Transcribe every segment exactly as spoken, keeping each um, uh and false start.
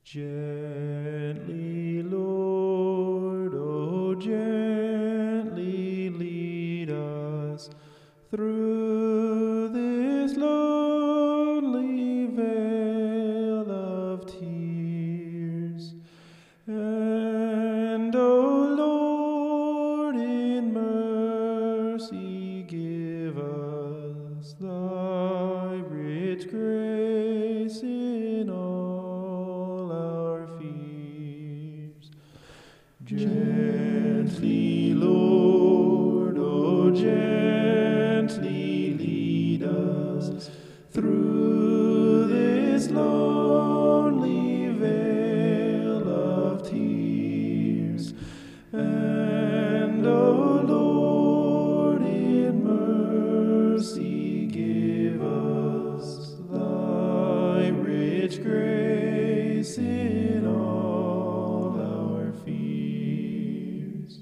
Gently, Lord, oh, gently lead us through this lonely vale of tears. And, O Lord, in mercy give us thy rich grace in all our fears. Gently, Lord, oh, gently lead us through this lonely vale of tears. And, O Lord, in mercy give us thy rich grace in all our fears.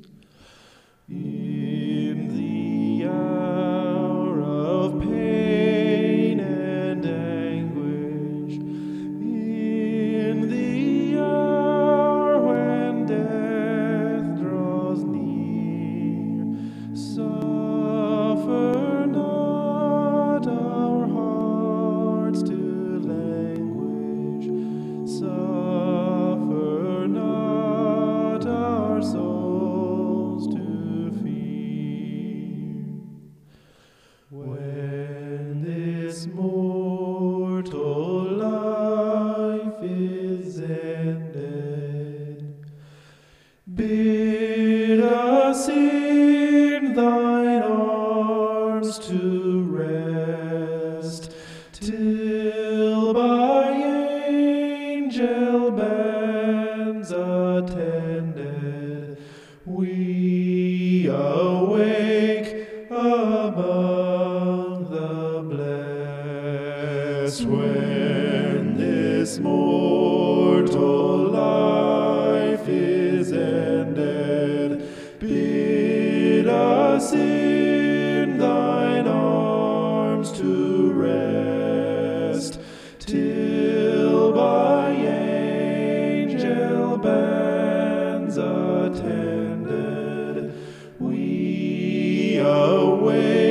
In the hour of pain and anguish, in the hour when death draws near, suffer not our hearts to languish, suffer not our souls to fear. When this mortal life is ended, bid us in thine arms to rest, till by angel bands attended we awake among the blessed. When this mortal life is ended, bid us in thine arms to rest, till by angel bands attended we awake